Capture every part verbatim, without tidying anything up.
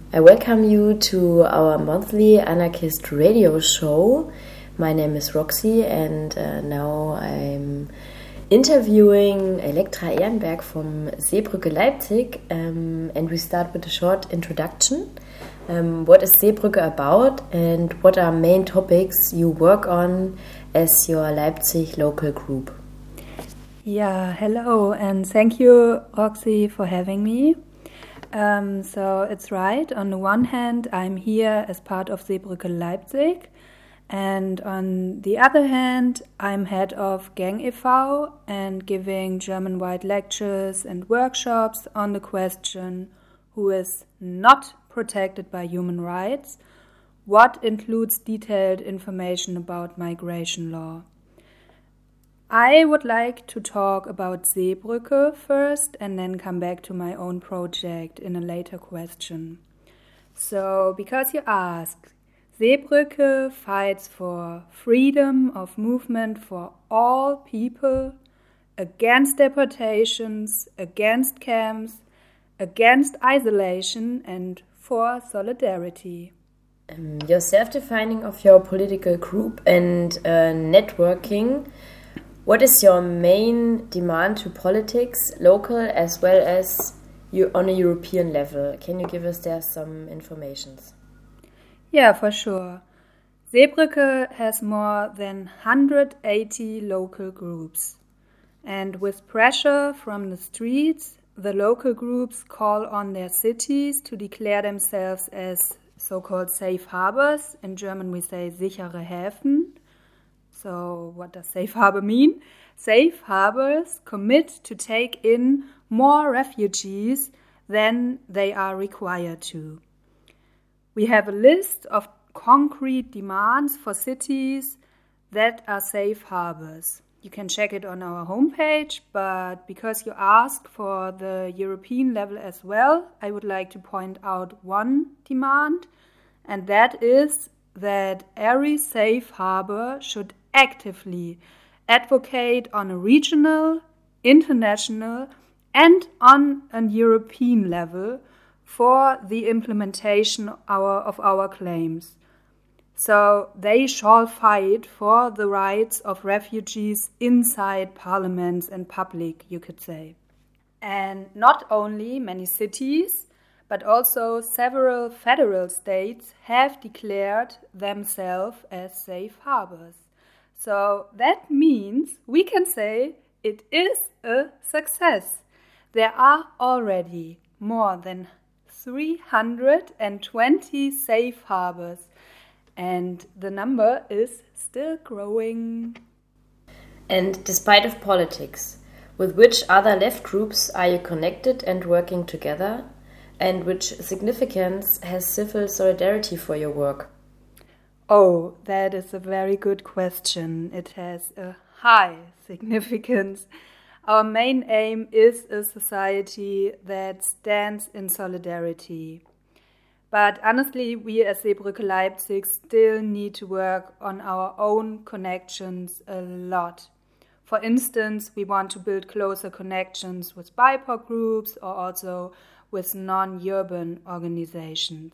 I welcome you to our monthly anarchist radio show. My name is Roxy and uh, now I'm interviewing Elektra Ehrenberg from Seebrücke Leipzig, um, and we start with a short introduction. Um, what is Seebrücke about and what are main topics you work on as your Leipzig local group? Yeah, hello and thank you, Roxy, for having me. Um, so it's right, on the one hand I'm here as part of Seebrücke Leipzig, and on the other hand I'm head of Gang e V and giving German-wide lectures and workshops on the question who is not protected by human rights, what includes detailed information about migration law. I would like to talk about Seebrücke first and then come back to my own project in a later question. So, because you asked, Seebrücke fights for freedom of movement for all people, against deportations, against camps, against isolation and for solidarity. Um, your self-defining of your political group and uh, networking. What is your main demand to politics, local as well as you on a European level? Can you give us there some informations? Yeah, for sure. Seebrücke has more than one hundred eighty local groups. And with pressure from the streets, the local groups call on their cities to declare themselves as so-called safe harbors. In German we say sichere Häfen. So what does safe harbor mean? Safe harbors commit to take in more refugees than they are required to. We have a list of concrete demands for cities that are safe harbors. You can check it on our homepage, but because you asked for the European level as well, I would like to point out one demand, and that is that every safe harbor should actively advocate on a regional, international and on a European level for the implementation our, of our claims. So they shall fight for the rights of refugees inside parliaments and public, you could say. And not only many cities, but also several federal states have declared themselves as safe harbors. So that means we can say it is a success. There are already more than three hundred twenty safe harbors, and the number is still growing. And despite of politics, with which other left groups are you connected and working together? And which significance has civil solidarity for your work? Oh, that is a very good question. It has a high significance. Our main aim is a society that stands in solidarity. But honestly, we as Seebrücke Leipzig still need to work on our own connections a lot. For instance, we want to build closer connections with B I P O C groups or also with non-urban organizations.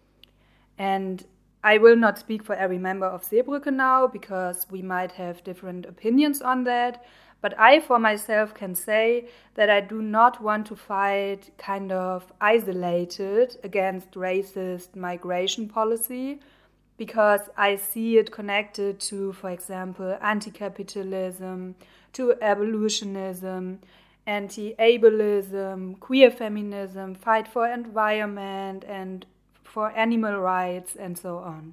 And I will not speak for every member of Seebrücke now because we might have different opinions on that, but I for myself can say that I do not want to fight kind of isolated against racist migration policy because I see it connected to, for example, anti-capitalism, to evolutionism, anti-ableism, queer feminism, fight for environment and for animal rights and so on.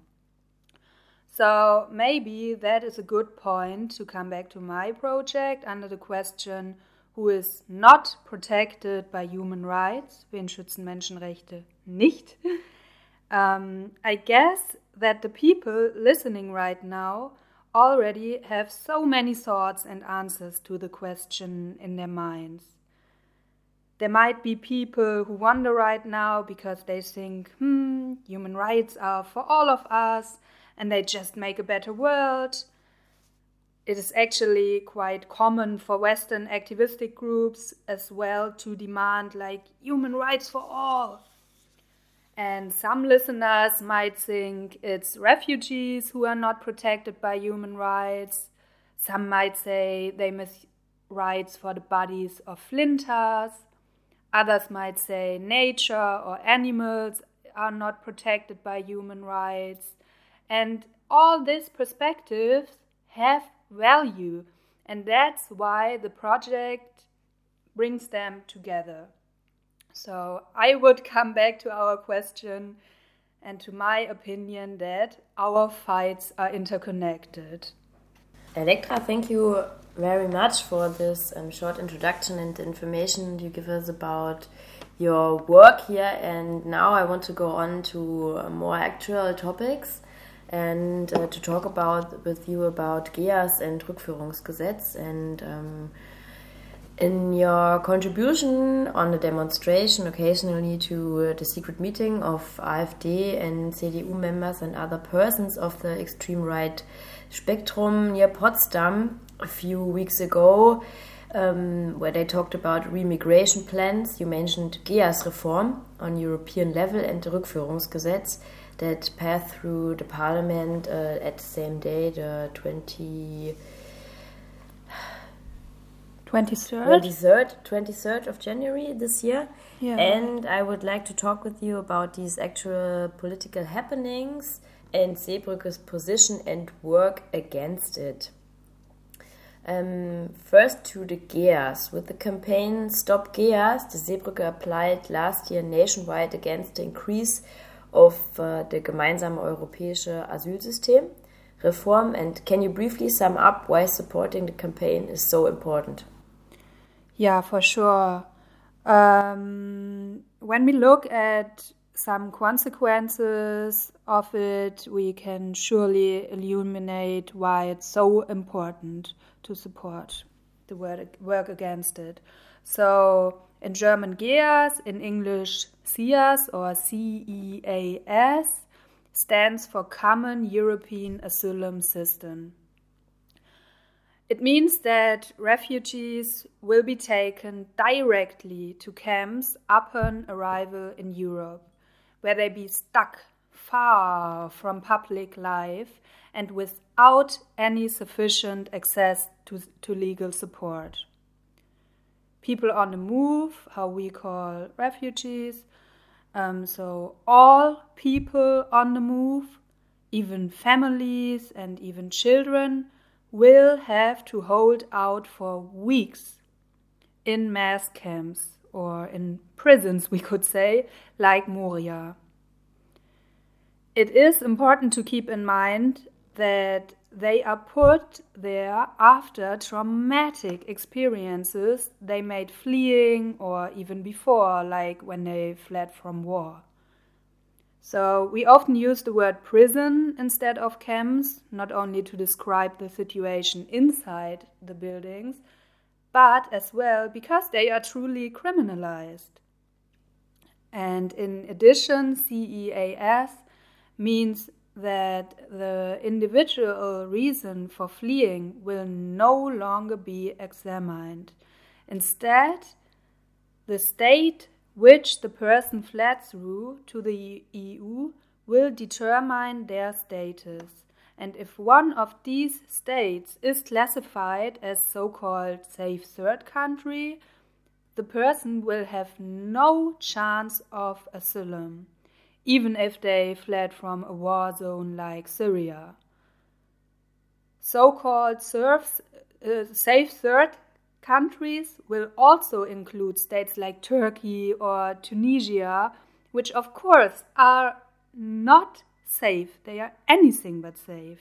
So maybe that is a good point to come back to my project under the question, who is not protected by human rights? Wen schützen Menschenrechte nicht? um, I guess that the people listening right now already have so many thoughts and answers to the question in their minds. There might be people who wonder right now because they think, hmm, human rights are for all of us and they just make a better world. It is actually quite common for Western activistic groups as well to demand like human rights for all. And some listeners might think it's refugees who are not protected by human rights. Some might say they miss rights for the bodies of flinters. Others might say nature or animals are not protected by human rights. And all these perspectives have value, and that's why the project brings them together. So I would come back to our question and to my opinion that our fights are interconnected. Elektra, thank you very much for this um, short introduction and information you give us about your work here. And now I want to go on to uh, more actual topics and uh, to talk about with you about G E A S and Rückführungsgesetz. And um, in your contribution on the demonstration occasionally to uh, the secret meeting of AfD and C D U members and other persons of the extreme right spectrum near Potsdam a few weeks ago, um, where they talked about remigration plans, you mentioned G E A S reform on European level and the Rückführungsgesetz that passed through the parliament uh, at the same day, the twentieth twenty-third, twenty-third of January this year. Yeah. And I would like to talk with you about these actual political happenings and Seebrücke's position and work against it. Um, first to the G E A S. With the campaign Stop G E A S, the Seebrücke applied last year nationwide against the increase of uh, the gemeinsame europäische Asylsystem reform. And can you briefly sum up why supporting the campaign is so important? Yeah, for sure. Um, when we look at some consequences of it, we can surely illuminate why it's so important to support the work against it. So in German G E A S, in English C E A S or C E A S, stands for Common European Asylum System. It means that refugees will be taken directly to camps upon arrival in Europe, where they be stuck far from public life and without any sufficient access to, to legal support. People on the move, how we call refugees, um, so all people on the move, even families and even children, will have to hold out for weeks in mass camps or in prisons, we could say, like Moria. It is important to keep in mind that they are put there after traumatic experiences they made fleeing or even before, like when they fled from war. So we often use the word prison instead of camps, not only to describe the situation inside the buildings, but as well because they are truly criminalized. And in addition, C E A S means that the individual reason for fleeing will no longer be examined. Instead, the state which the person fled through to the E U will determine their status. And if one of these states is classified as so-called safe third country, the person will have no chance of asylum, even if they fled from a war zone like Syria. So-called serfs, uh, safe third countries will also include states like Turkey or Tunisia, which of course are not safe. They are anything but safe.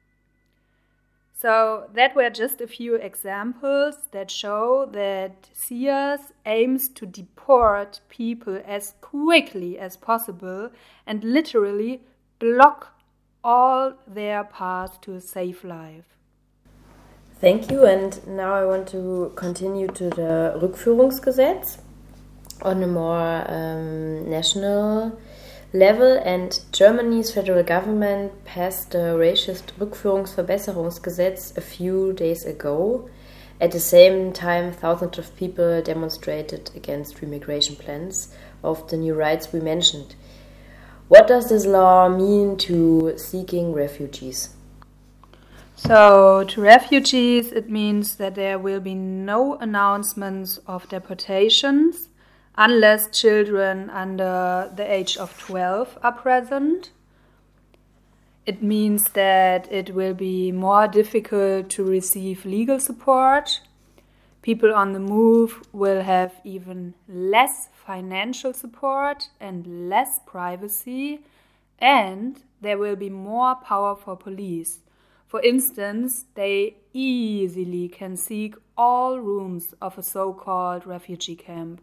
So that were just a few examples that show that C E A S aims to deport people as quickly as possible and literally block all their path to a safe life. Thank you, and now I want to continue to the Rückführungsgesetz on a more um, national level. And Germany's federal government passed the racist Rückführungsverbesserungsgesetz a few days ago. At the same time, thousands of people demonstrated against remigration plans of the new rights we mentioned. What does this law mean to seeking refugees? So, to refugees, it means that there will be no announcements of deportations unless children under the age of twelve are present. It means that it will be more difficult to receive legal support. People on the move will have even less financial support and less privacy, and there will be more power for police. For instance, they easily can seek all rooms of a so-called refugee camp.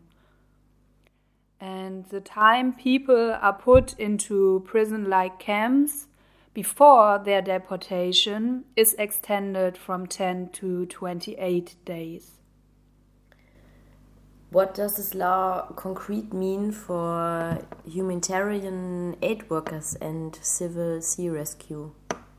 And the time people are put into prison-like camps before their deportation is extended from ten to twenty-eight days. What does this law concrete mean for humanitarian aid workers and civil sea rescue?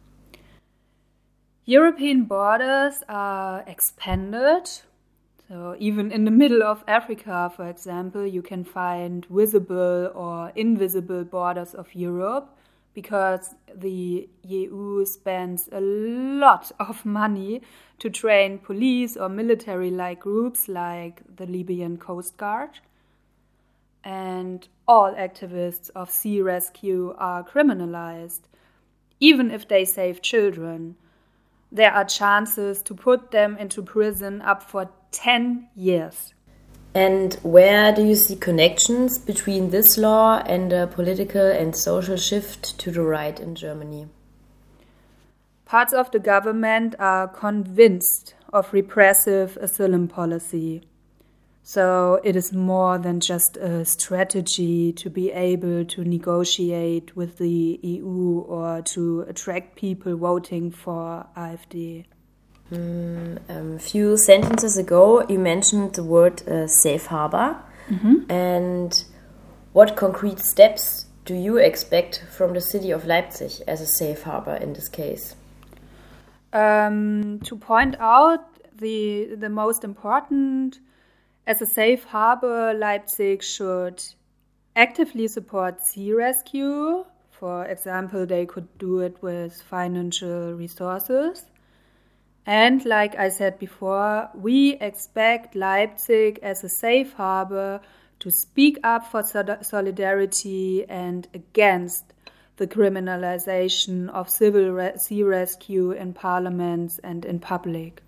European borders are expanded. So even in the middle of Africa, for example, you can find visible or invisible borders of Europe, because the E U spends a lot of money to train police or military-like groups like the Libyan Coast Guard. And all activists of sea rescue are criminalized, even if they save children. There are chances to put them into prison up for ten years. And where do you see connections between this law and a political and social shift to the right in Germany? Parts of the government are convinced of repressive asylum policy. So it is more than just a strategy to be able to negotiate with the E U or to attract people voting for AfD. Mm, a few sentences ago, you mentioned the word uh, safe harbor. Mm-hmm. And what concrete steps do you expect from the city of Leipzig as a safe harbor in this case? Um, to point out the the most important, as a safe harbor, Leipzig should actively support sea rescue. For example, they could do it with financial resources. And like I said before, we expect Leipzig as a safe harbor to speak up for solidarity and against the criminalization of civil re- sea rescue in parliaments and in public.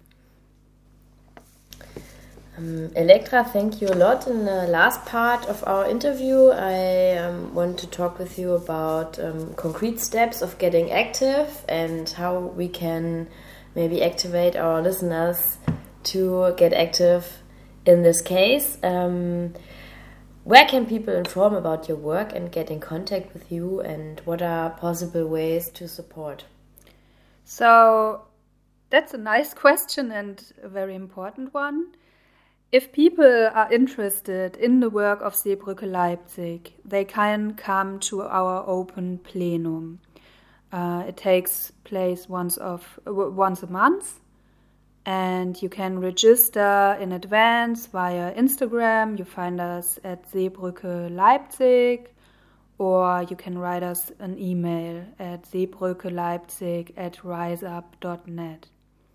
Um, Elektra, thank you a lot. In the last part of our interview, I um, want to talk with you about um, concrete steps of getting active and how we can maybe activate our listeners to get active in this case. Um, where can people inform about your work and get in contact with you, and what are possible ways to support? So that's a nice question and a very important one. If people are interested in the work of Seebrücke Leipzig, they can come to our open plenum. Uh, it takes place once of uh, once a month, and you can register in advance via Instagram. You find us at Seebrücke Leipzig, or you can write us an email at seebrückeleipzig at riseup dot net.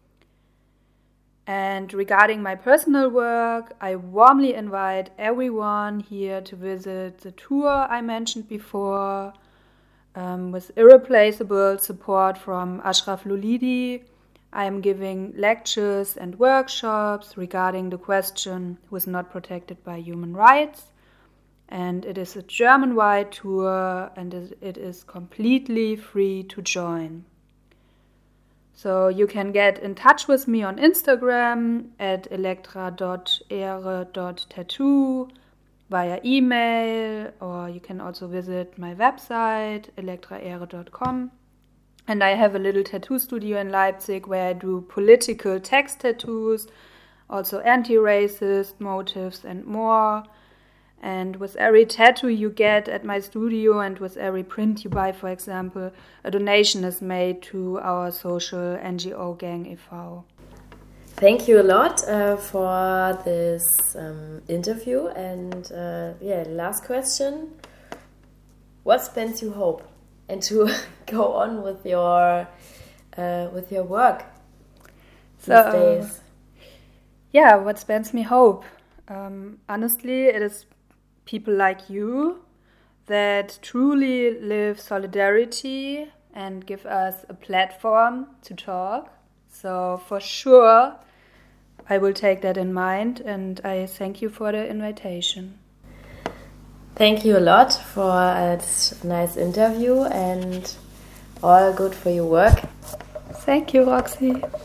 And regarding my personal work, I warmly invite everyone here to visit the tour I mentioned before, um, with irreplaceable support from Ashraf Lulidi. I am giving lectures and workshops regarding the question who is not protected by human rights. And it is a German-wide tour, and it is completely free to join. So you can get in touch with me on Instagram at elektra dot ere dot tattoo, via email, or you can also visit my website, elektra ere dot com. And I have a little tattoo studio in Leipzig where I do political text tattoos, also anti-racist motifs and more. And with every tattoo you get at my studio and with every print you buy, for example, a donation is made to our social N G O Gang e V Thank you a lot uh, for this um, interview. And uh, yeah, last question. what spends you hope and to go on with your uh, with your work these So, days? Yeah, what spends me hope? Um, honestly, it is people like you that truly live solidarity and give us a platform to talk. So for sure, I will take that in mind, and I thank you for the invitation. Thank you a lot for uh, this nice interview, and all good for your work. Thank you, Roxy.